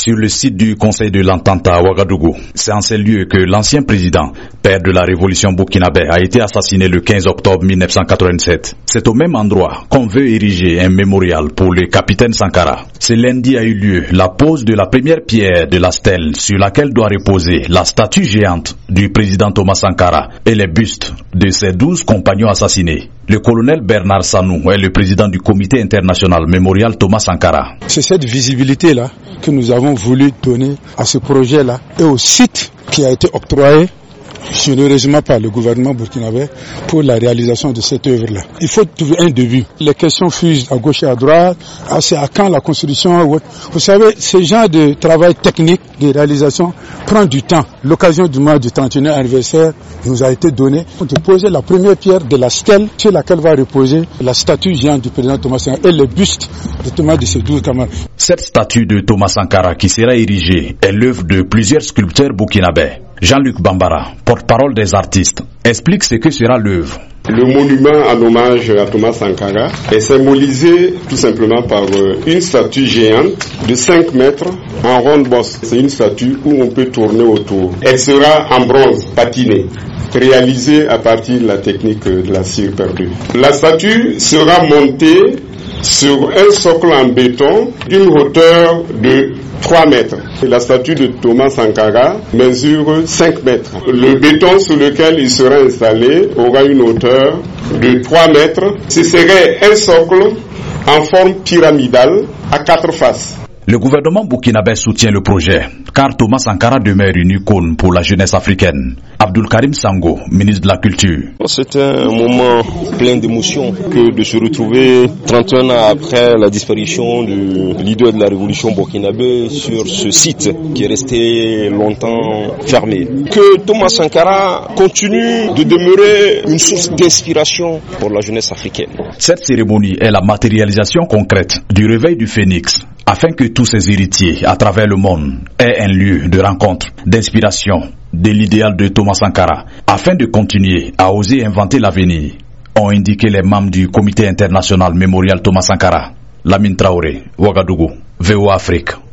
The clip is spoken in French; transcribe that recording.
sur le site du Conseil de l'Entente à Ouagadougou. C'est en ces lieux que l'ancien président, père de la révolution burkinabé, a été assassiné le 15 octobre 1987. C'est au même endroit qu'on veut ériger un mémorial pour le capitaine Sankara. Ce lundi a eu lieu la pose de la première pierre de la stèle sur laquelle doit reposer la statue géante du président Thomas Sankara et les bustes de ses 12 compagnons assassinés. Le colonel Bernard Sanou est le président du comité international mémorial Thomas Sankara. C'est cette visibilité-là que nous avons voulu donner à ce projet-là et au site qui a été octroyé généreusement par le gouvernement burkinabé pour la réalisation de cette œuvre-là. Il faut trouver un début. Les questions fusent à gauche et à droite. C'est à quand la construction? Vous savez, ce genre de travail technique de réalisation prend du temps. L'occasion du mois du 31e anniversaire nous a été donnée de poser la première pierre de la stèle sur laquelle va reposer la statue géante du président Thomas Sankara et le buste de Thomas de ses 12 camarades. Cette statue de Thomas Sankara qui sera érigée est l'œuvre de plusieurs sculpteurs burkinabés. Jean-Luc Bambara, porte-parole des artistes, explique ce que sera l'œuvre. Le monument en hommage à Thomas Sankara est symbolisé tout simplement par une statue géante de 5 mètres en ronde bosse. C'est une statue où on peut tourner autour. Elle sera en bronze patiné, réalisée à partir de la technique de la cire perdue. La statue sera montée sur un socle en béton d'une hauteur de 3 mètres. La statue de Thomas Sankara mesure 5 mètres. Le béton sur lequel il sera installé aura une hauteur de 3 mètres. Ce serait un socle en forme pyramidale à 4 faces. Le gouvernement burkinabé soutient le projet, car Thomas Sankara demeure une icône pour la jeunesse africaine. Abdul Karim Sango, ministre de la Culture. C'est un moment plein d'émotions que de se retrouver 31 ans après la disparition du leader de la révolution burkinabé sur ce site qui est resté longtemps fermé. Que Thomas Sankara continue de demeurer une source d'inspiration pour la jeunesse africaine. Cette cérémonie est la matérialisation concrète du réveil du phénix, afin que tous ses héritiers à travers le monde aient un lieu de rencontre, d'inspiration de l'idéal de Thomas Sankara, afin de continuer à oser inventer l'avenir, ont indiqué les membres du comité international mémorial Thomas Sankara. Lamine Traoré, Ouagadougou, VOA Afrique.